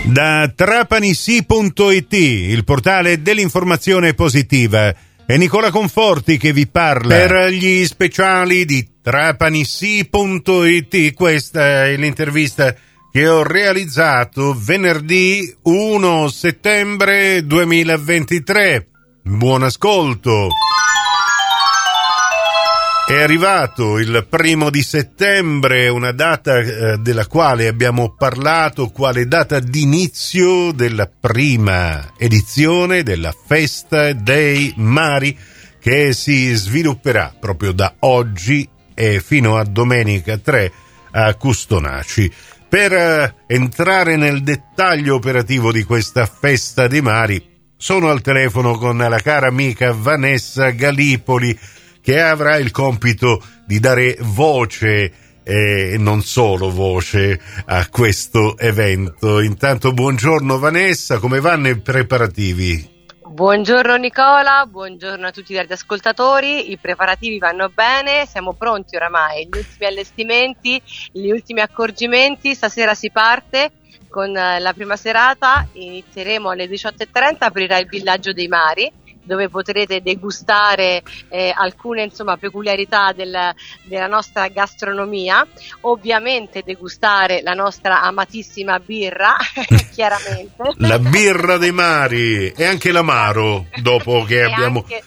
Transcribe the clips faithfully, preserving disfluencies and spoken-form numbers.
Da trapanissi punto it, il portale dell'informazione positiva, è Nicola Conforti che vi parla per gli speciali di trapanissi punto it. Questa è l'intervista che ho realizzato venerdì primo settembre duemilaventitré. Buon ascolto. È arrivato il primo di settembre, una data eh, della quale abbiamo parlato, quale data d'inizio della prima edizione della Festa dei Mari, che si svilupperà proprio da oggi e fino a domenica tre a Custonaci. Per eh, entrare nel dettaglio operativo di questa Festa dei Mari, sono al telefono con la cara amica Vanessa Gallipoli, che avrà il compito di dare voce e non solo voce a questo evento. Intanto buongiorno Vanessa, come vanno i preparativi? Buongiorno Nicola, buongiorno a tutti gli ascoltatori, i preparativi vanno bene, siamo pronti oramai, gli ultimi allestimenti, gli ultimi accorgimenti, stasera si parte con la prima serata, inizieremo alle diciotto e trenta, aprirà il Villaggio dei Mari, dove potrete degustare eh, alcune insomma peculiarità del, della nostra gastronomia, ovviamente degustare la nostra amatissima birra, chiaramente. La birra dei mari e anche l'amaro, dopo che e abbiamo anche...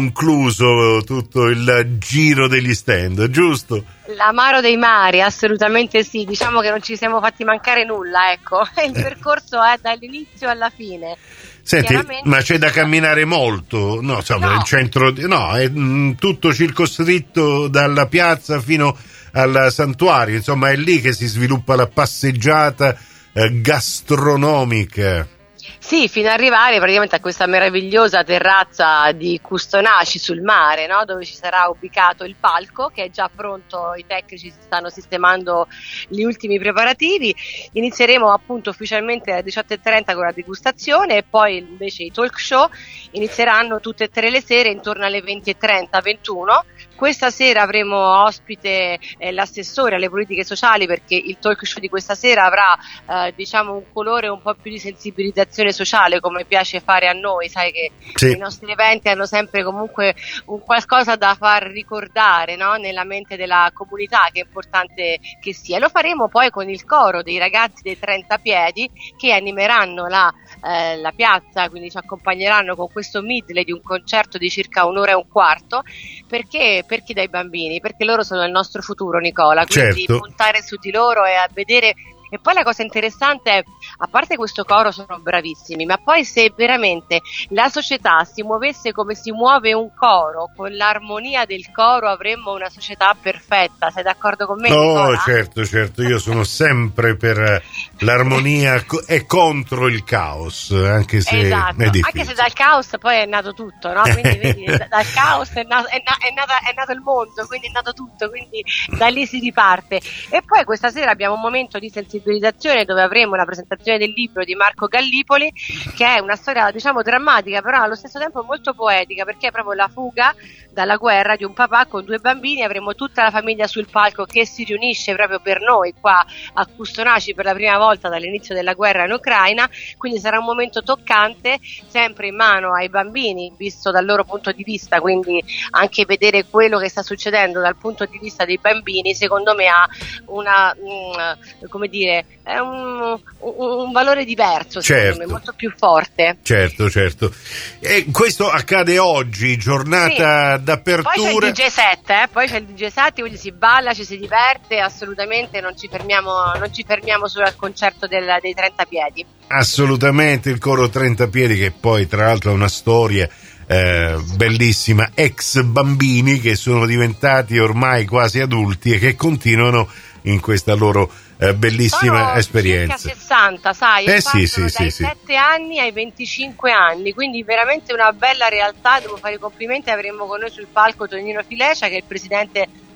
concluso tutto il giro degli stand, giusto? L'amaro dei mari, assolutamente sì, diciamo che non ci siamo fatti mancare nulla, ecco, il percorso è dall'inizio alla fine. Senti, ma c'è da camminare molto, no, insomma, no. il centro, no, è mh, tutto circoscritto dalla piazza fino al santuario, insomma, è lì che si sviluppa la passeggiata eh, gastronomica. Sì, fino ad arrivare praticamente a questa meravigliosa terrazza di Custonaci sul mare, no? Dove ci sarà ubicato il palco che è già pronto, i tecnici stanno sistemando gli ultimi preparativi. Inizieremo appunto ufficialmente alle diciotto e trenta con la degustazione e poi invece i talk show inizieranno tutte e tre le sere intorno alle venti e trenta, ventuno. Questa sera avremo ospite eh, l'assessore alle politiche sociali, perché il talk show di questa sera avrà eh, diciamo un colore un po' più di sensibilizzazione sociale, come piace fare a noi, sai che sì. I nostri eventi hanno sempre comunque un qualcosa da far ricordare, no? Nella mente della comunità, che è importante che sia. Lo faremo poi con il coro dei ragazzi dei trenta piedi che animeranno la, eh, la piazza, quindi ci accompagneranno con questo medley di un concerto di circa un'ora e un quarto. Perché? Perché dai bambini? Perché loro sono il nostro futuro, Nicola, quindi certo. Puntare su di loro e a vedere. E poi la cosa interessante è, a parte questo coro sono bravissimi, ma poi se veramente la società si muovesse come si muove un coro, con l'armonia del coro avremmo una società perfetta. Sei d'accordo con me? Oh, Nicola? certo, certo, io sono sempre per l'armonia e contro il caos, anche se esatto. è difficile. Anche se dal caos poi è nato tutto, no? Quindi vedi, dal caos è nato, è, na- è, nata, è nato il mondo, quindi è nato tutto, quindi da lì si riparte. E poi questa sera abbiamo un momento di sensibilità, dove avremo la presentazione del libro di Marco Gallipoli, che è una storia diciamo drammatica, però allo stesso tempo molto poetica, perché è proprio la fuga dalla guerra di un papà con due bambini. Avremo tutta la famiglia sul palco che si riunisce proprio per noi qua a Custonaci per la prima volta dall'inizio della guerra in Ucraina, quindi sarà un momento toccante, sempre in mano ai bambini visto dal loro punto di vista, quindi anche vedere quello che sta succedendo dal punto di vista dei bambini secondo me ha una mh, come dire è un, un, un valore diverso, secondo certo. me, molto più forte. Certo, certo. E questo accade oggi, giornata sì. d'apertura. Poi c'è il D J set, eh? Poi c'è il D J set, quindi si balla, ci si diverte, assolutamente non ci fermiamo, non ci fermiamo solo al concerto del, dei trenta piedi. Assolutamente, il coro trenta piedi, che poi tra l'altro è una storia eh, bellissima, ex bambini che sono diventati ormai quasi adulti e che continuano in questa loro eh, bellissima sono esperienza. Circa sessanta, sai, eh sì, sì, dai sì, sette sì. anni ai venticinque anni, quindi veramente una bella realtà. Devo fare i complimenti, avremo con noi sul palco Tonino Filecia, che è il presidente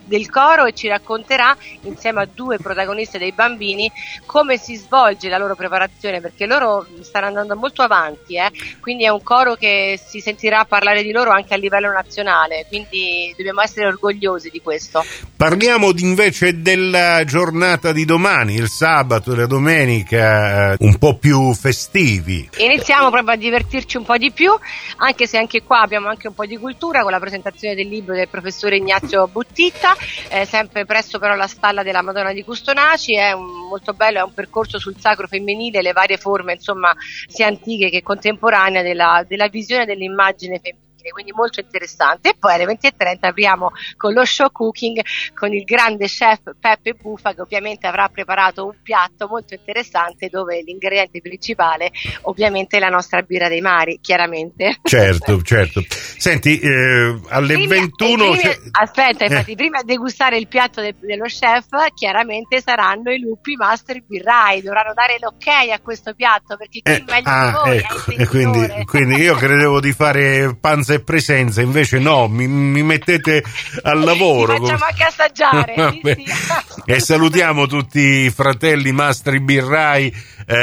del coro e ci racconterà insieme a due protagoniste dei bambini come si svolge la loro preparazione, perché loro stanno andando molto avanti, eh? Quindi è un coro che si sentirà parlare di loro anche a livello nazionale, quindi dobbiamo essere orgogliosi di questo. Parliamo invece della giornata di domani, il sabato e la domenica, un po' più festivi. Iniziamo proprio a divertirci un po' di più, anche se anche qua abbiamo anche un po' di cultura con la presentazione del libro del professore Ignazio Buttitta, eh, sempre presso però la stalla della Madonna di Custonaci. È un, molto bello, è un percorso sul sacro femminile, le varie forme insomma sia antiche che contemporanee della, della visione dell'immagine femminile, quindi molto interessante. E poi alle venti e trenta apriamo con lo show cooking con il grande chef Peppe Buffa, che ovviamente avrà preparato un piatto molto interessante dove l'ingrediente principale ovviamente è la nostra birra dei mari, chiaramente. Certo, certo. Senti, eh, alle primi, ventuno... Primi, cioè... Aspetta, infatti, eh. prima di degustare il piatto de, dello chef, chiaramente saranno i lupi master birrai, dovranno dare l'ok a questo piatto, perché chi Eh, meglio ah, di voi ecco, è il e quindi, venditore. quindi io credevo di fare panza e presenza, invece no, mi, mi mettete al lavoro. Ti facciamo anche assaggiare. Sì, sì. E salutiamo tutti i fratelli mastri birrai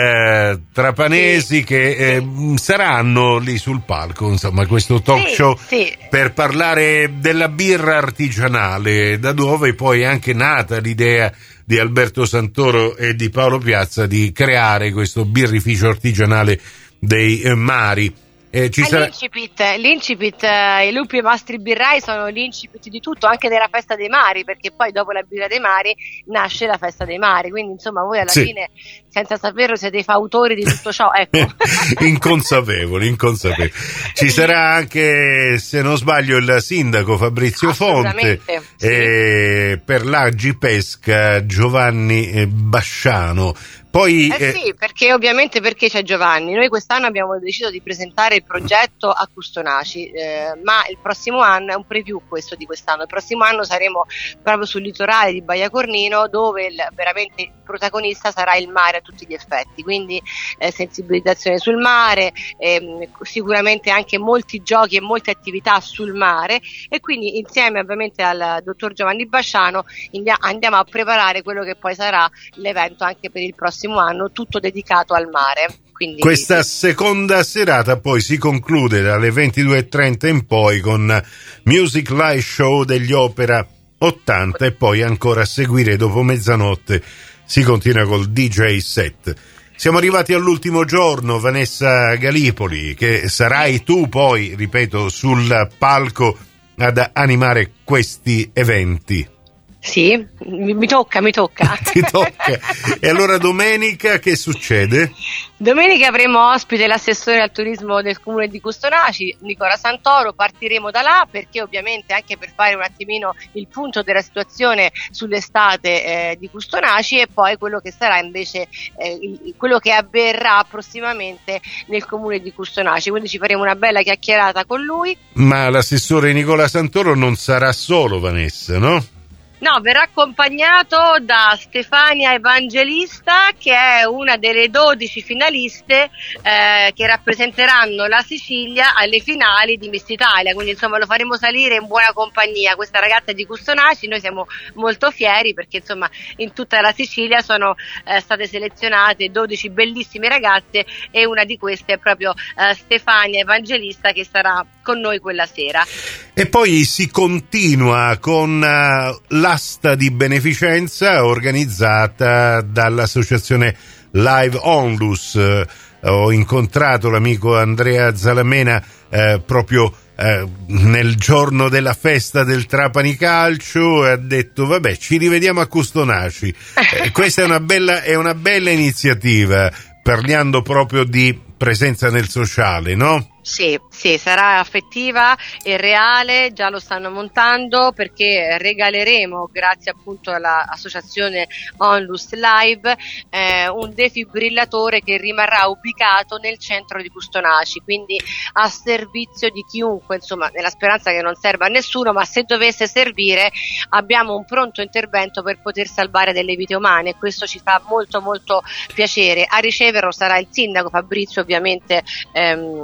eh, trapanesi, sì, che eh, saranno lì sul palco, insomma, questo talk sì, show sì. per parlare della birra artigianale, da dove poi è anche nata l'idea di Alberto Santoro e di Paolo Piazza di creare questo birrificio artigianale dei eh, mari. Eh, ci sarà... L'incipit, l'incipit eh, i lupi e mastri birrai sono l'incipit di tutto, anche della festa dei mari, perché poi dopo la birra dei mari nasce la festa dei mari, quindi insomma voi alla sì. fine, senza saperlo, siete i fautori di tutto ciò, ecco. inconsapevoli, inconsapevoli. Ci sarà anche, se non sbaglio, il sindaco Fabrizio Fonte, sì. e per l'Agi Pesca Giovanni Basciano. Poi, eh, eh sì, perché ovviamente perché c'è Giovanni. Noi quest'anno abbiamo deciso di presentare il progetto a Custonaci, eh, ma il prossimo anno è un preview questo di quest'anno. Il prossimo anno saremo proprio sul litorale di Baia Cornino, dove il, veramente il protagonista sarà il mare a tutti gli effetti, quindi eh, sensibilizzazione sul mare, eh, sicuramente anche molti giochi e molte attività sul mare, e quindi insieme ovviamente al dottor Giovanni Basciano andiamo a preparare quello che poi sarà l'evento anche per il prossimo anno, tutto dedicato al mare. Quindi, questa sì. seconda serata poi si conclude dalle ventidue e trenta in poi con Music Live Show degli Opera ottanta, e poi ancora a seguire dopo mezzanotte si continua col D J set. Siamo arrivati all'ultimo giorno, Vanessa Galipoli, che sarai tu poi, ripeto, sul palco ad animare questi eventi. Sì, mi, mi tocca, mi tocca. Ti tocca. E allora domenica che succede? Domenica avremo ospite l'assessore al turismo del comune di Custonaci, Nicola Santoro. Partiremo da là perché ovviamente anche per fare un attimino il punto della situazione sull'estate eh, di Custonaci, e poi quello che sarà invece eh, il, quello che avverrà prossimamente nel comune di Custonaci. Quindi ci faremo una bella chiacchierata con lui. Ma l'assessore Nicola Santoro non sarà solo, Vanessa, no? No, verrà accompagnato da Stefania Evangelista, che è una delle dodici finaliste eh, che rappresenteranno la Sicilia alle finali di Miss Italia, quindi insomma lo faremo salire in buona compagnia. Questa ragazza è di Custonaci, noi siamo molto fieri perché insomma in tutta la Sicilia sono eh, state selezionate dodici bellissime ragazze, e una di queste è proprio eh, Stefania Evangelista, che sarà con noi quella sera. E poi si continua con uh, l'asta di beneficenza organizzata dall'associazione Live Onlus. Uh, ho incontrato l'amico Andrea Zalamena uh, proprio uh, nel giorno della festa del Trapani Calcio, e ha detto vabbè, ci rivediamo a Custonaci. uh, questa è una bella, è una bella iniziativa, parlando proprio di presenza nel sociale, no? Sì, sì, sarà affettiva e reale, già lo stanno montando, perché regaleremo, grazie appunto all'associazione Onlus Live, eh, un defibrillatore che rimarrà ubicato nel centro di Custonaci, quindi a servizio di chiunque, insomma, nella speranza che non serva a nessuno, ma se dovesse servire abbiamo un pronto intervento per poter salvare delle vite umane, e questo ci fa molto molto piacere. A riceverlo sarà il sindaco Fabrizio, ovviamente ehm,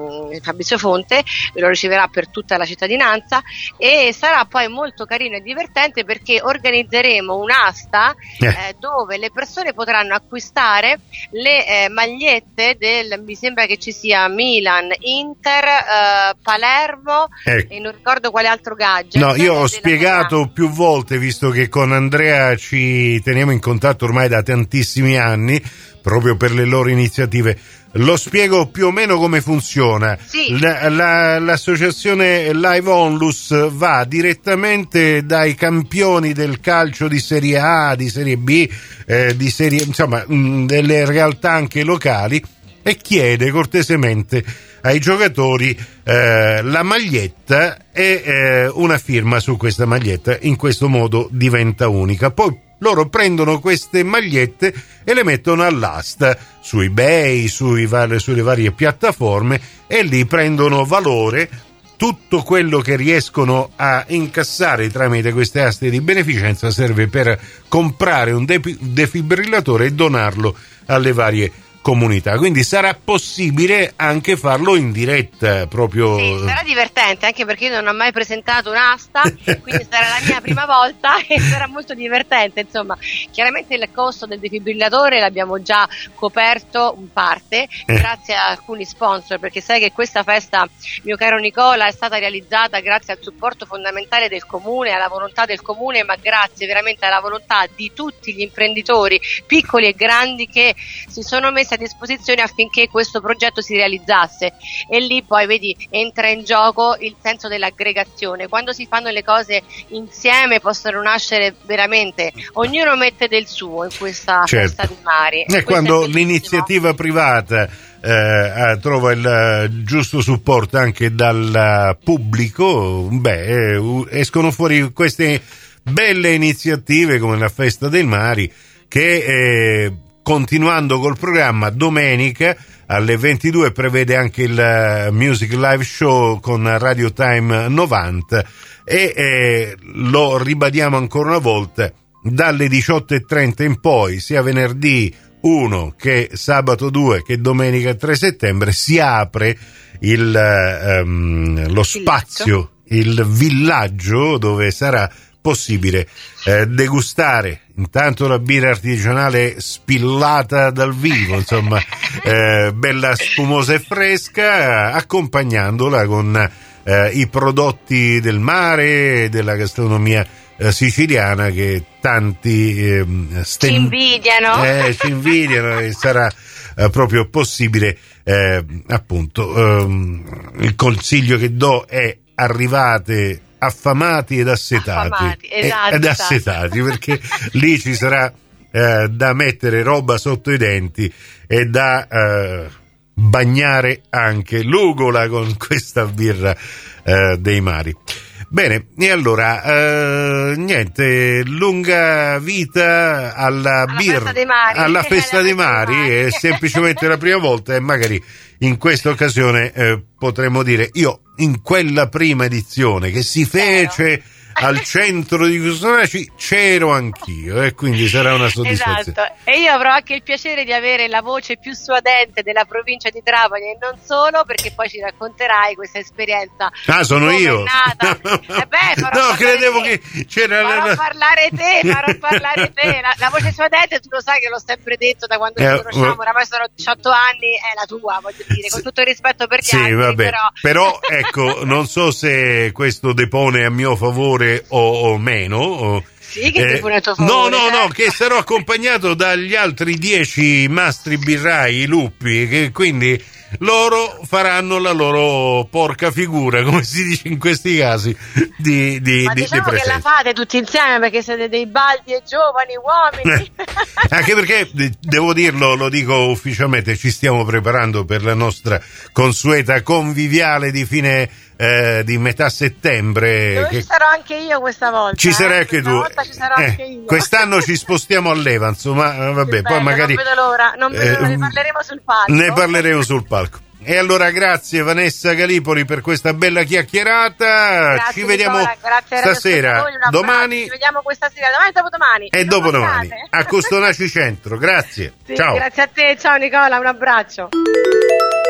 Fabrizio Fonte, lo riceverà per tutta la cittadinanza e sarà poi molto carino e divertente perché organizzeremo un'asta eh. Eh, dove le persone potranno acquistare le eh, magliette del, mi sembra che ci sia Milan, Inter, eh, Palermo eh. e non ricordo quale altro gadget. No, io ho spiegato Milan. più volte, visto che con Andrea ci teniamo in contatto ormai da tantissimi anni, proprio per le loro iniziative. Lo spiego più o meno come funziona. Sì. La, la, l'associazione Live Onlus va direttamente dai campioni del calcio di Serie A, di Serie B, eh, di serie, insomma, mh, delle realtà anche locali e chiede cortesemente ai giocatori eh, la maglietta e eh, una firma su questa maglietta. In questo modo diventa unica. Poi loro prendono queste magliette e le mettono all'asta su eBay, sui, sulle varie piattaforme e lì prendono valore tutto quello che riescono a incassare tramite queste aste di beneficenza serve per comprare un defibrillatore e donarlo alle varie comunità, quindi sarà possibile anche farlo in diretta proprio. Sì, sarà divertente anche perché io non ho mai presentato un'asta, quindi sarà la mia prima volta e sarà molto divertente. Insomma, chiaramente il costo del defibrillatore l'abbiamo già coperto in parte grazie a alcuni sponsor, perché sai che questa festa, mio caro Nicola, è stata realizzata grazie al supporto fondamentale del comune, alla volontà del comune, ma grazie veramente alla volontà di tutti gli imprenditori piccoli e grandi che si sono messi a disposizione affinché questo progetto si realizzasse. E lì poi vedi entra in gioco il senso dell'aggregazione. Quando si fanno le cose insieme possono nascere veramente, ognuno mette del suo in questa certo. festa dei mari e quando l'iniziativa privata eh, trova il giusto supporto anche dal pubblico, beh, eh, escono fuori queste belle iniziative come la festa dei mari che eh, continuando col programma, domenica alle ventidue prevede anche il Music Live Show con Radio Time novanta e eh, lo ribadiamo ancora una volta, dalle diciotto e trenta in poi, sia venerdì uno che sabato due che domenica tre settembre, si apre il, um, lo spazio, il villaggio dove sarà possibile eh, degustare intanto la birra artigianale spillata dal vivo, insomma, eh, bella spumosa e fresca, accompagnandola con eh, i prodotti del mare, della gastronomia eh, siciliana che tanti eh, sten- ci invidiano. Eh, ci invidiano e sarà eh, proprio possibile, eh, appunto, ehm, il consiglio che do è arrivate affamati ed assetati, affamati, esatto, ed assetati perché lì ci sarà eh, da mettere roba sotto i denti e da eh, bagnare anche l'ugola con questa birra eh, dei mari. Bene, e allora eh, niente, lunga vita alla, alla birra, festa dei mari, alla festa dei mari, mari. È semplicemente la prima volta e magari in questa occasione eh, potremmo dire, io in quella prima edizione che si fece al centro di Custonaci c'ero anch'io e quindi sarà una soddisfazione. Esatto, e io avrò anche il piacere di avere la voce più suadente della provincia di Trapani e non solo, perché poi ci racconterai questa esperienza. Ah, sono io? È nata. Eh beh, no, credevo te. che c'era farò la... parlare te, farò parlare te. La, la voce suadente, tu lo sai che l'ho sempre detto da quando eh, ci conosciamo, oramai sono diciotto anni, è la tua, voglio dire, con tutto il rispetto per gli sì, altri, vabbè. però... però ecco, non so se questo depone a mio favore o, o meno o, sì, che eh, depone a tuo favore, no no certo. no che sarò accompagnato dagli altri dieci mastri birrai, i lupi, che quindi loro faranno la loro porca figura, come si dice in questi casi, di, di, ma di, diciamo di che la fate tutti insieme perché siete dei baldi e giovani uomini. Anche perché, devo dirlo, lo dico ufficialmente, ci stiamo preparando per la nostra consueta conviviale di fine eh, di metà settembre. Dove che... ci sarò anche io questa volta. Ci sarai eh? anche questa tu. Volta ci sarò eh, anche io. Quest'anno ci spostiamo a Levans, ma vabbè, che poi bello, magari. Non vedo l'ora, non vedo l'ora, eh, ne parleremo sul palco. Ne parleremo sul palco. E allora grazie Vanessa Galipoli per questa bella chiacchierata. Grazie, ci vediamo Nicola, stasera, domani. Ci vediamo questa sera, domani e dopodomani. E dopodomani a Custonaci Centro. Grazie. Sì, ciao. Grazie a te, ciao Nicola, un abbraccio.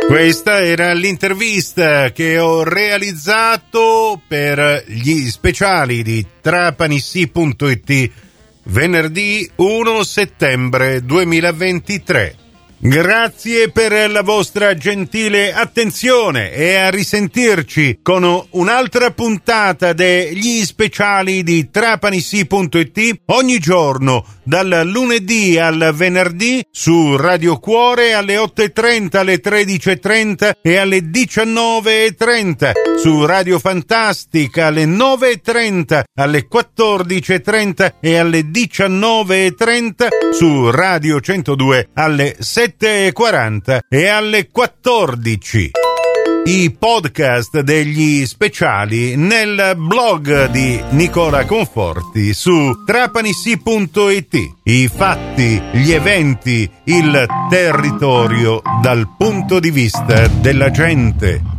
Questa era l'intervista che ho realizzato per gli speciali di Trapanissi punto it venerdì primo settembre duemilaventitré. Grazie per la vostra gentile attenzione e a risentirci con un'altra puntata degli speciali di Trapanissi punto it ogni giorno dal lunedì al venerdì su Radio Cuore alle otto e trenta, alle tredici e trenta e alle diciannove e trenta, su Radio Fantastica alle nove e trenta, alle quattordici e trenta e alle diciannove e trenta, su Radio centodue alle sette e quaranta e alle quattordici. I podcast degli speciali nel blog di Nicola Conforti su Trapanissi punto it. I fatti, gli eventi, il territorio dal punto di vista della gente.